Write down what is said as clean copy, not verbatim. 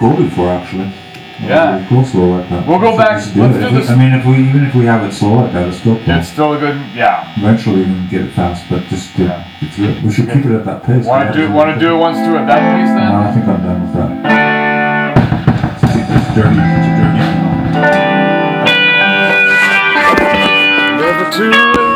go before, actually. Yeah. We'll go slow like that. We'll go back. Let's Do this. I mean, even if we have it slow like that, it's still cool. It's still a good. Yeah. Eventually, we can get it fast, but just we should keep it at that pace. Want to do it once through at that pace then? No, I think I'm done with that. It's dirty. It's a dirty. Never too late.